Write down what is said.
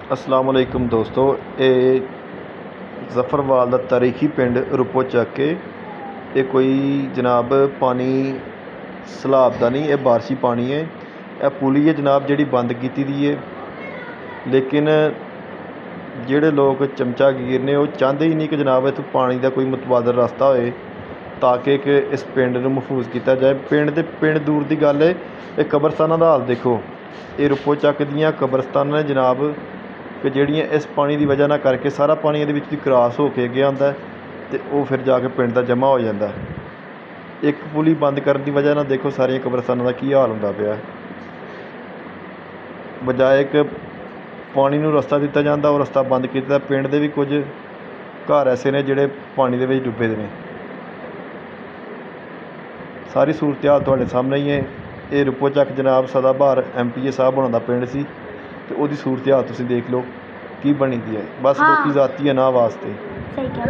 अस्सलाम वालेकुम दोस्तों, ये जफरवाल का तारीखी पिंड रुपो चक के ये कोई जनाब पानी सैलाब का नहीं, ये बारिशी पानी है। यह पुली है जनाब जी बंद की दी है, लेकिन जोड़े लोग चमचागिर ने वो चाहते ही नहीं कि जनाब इतों पानी का कोई मुतबादल रास्ता हो, ताकि कि इस पिंड को महफूज किया जाए। पिंड दूर की गल है, ये कब्रस्तानों का हाल देखो। ये रुपो चक दियाँ कब्रस्तान ने जनाब कि ਜਿਹੜੀਆਂ इस पानी की वजह ना करके सारा पानी ये क्रॉस होके गया होंदा तो वो फिर जाके पिंड का जमा हो जाता। एक पुली बंद करने की वजह ना देखो सारिया कब्रस्तानों का की हाल होंदा पिया। बजाए कि पानी नूं रस्ता दिता जाता, वो रस्ता बंद किया। पिंड के भी कुछ घर ऐसे ने जिहड़े पानी दे विच डुबे दे ने। सारी सूरत हाल तुहाडे सामने ही है। ये रुपो चक जनाब सदाबहार MPA साहब होना दा पिंड सी, तो वो सूरत हाल तुसीं देख लो की बनी दी है। बस लोग जाती है ना वास्ते।